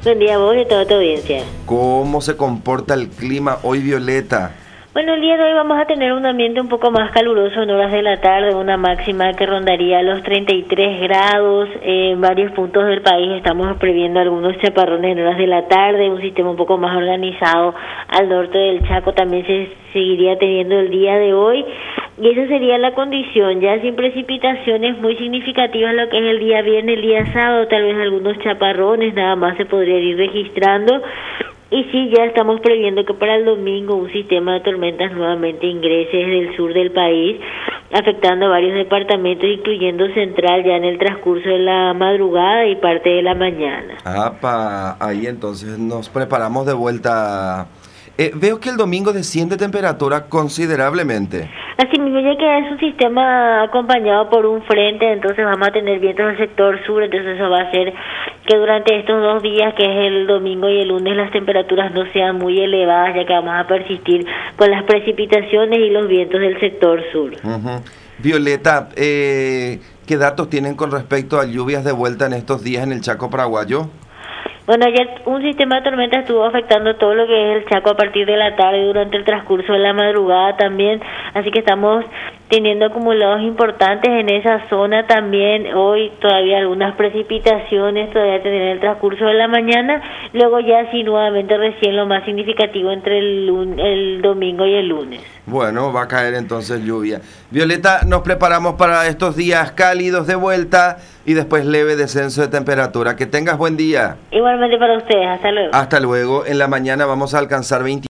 Buen día a vos y a toda tu audiencia. ¿Cómo se comporta el clima hoy, Violeta? Bueno, el día de hoy vamos a tener un ambiente un poco más caluroso en horas de la tarde, una máxima que rondaría los 33 grados. En varios puntos del país estamos previendo algunos chaparrones en horas de la tarde, un sistema un poco más organizado al norte del Chaco también se seguiría teniendo el día de hoy. Y esa sería la condición, ya sin precipitaciones muy significativas lo que es el día viernes, el día sábado, tal vez algunos chaparrones nada más se podrían ir registrando. Y sí, ya estamos previendo que para el domingo un sistema de tormentas nuevamente ingrese desde el sur del país, afectando a varios departamentos, incluyendo Central, ya en el transcurso de la madrugada y parte de la mañana. Ahí entonces nos preparamos de vuelta. Veo que el domingo desciende temperatura considerablemente. Así mismo, ya que es un sistema acompañado por un frente, entonces vamos a tener vientos del sector sur, entonces eso va a hacer que durante estos 2 días, que es el domingo y el lunes, las temperaturas no sean muy elevadas, ya que vamos a persistir con las precipitaciones y los vientos del sector sur. Violeta, ¿qué datos tienen con respecto a lluvias de vuelta en estos días en el Chaco paraguayo? Bueno, ayer un sistema de tormenta estuvo afectando todo lo que es el Chaco a partir de la tarde y durante el transcurso de la madrugada también, así que estamos teniendo acumulados importantes en esa zona también. Hoy todavía algunas precipitaciones todavía tendrán el transcurso de la mañana, luego ya sí nuevamente recién lo más significativo entre el domingo y el lunes. Bueno, va a caer entonces lluvia. Violeta, nos preparamos para estos días cálidos de vuelta y después leve descenso de temperatura. Que tengas buen día. Igualmente para ustedes, hasta luego. Hasta luego. En la mañana vamos a alcanzar 20.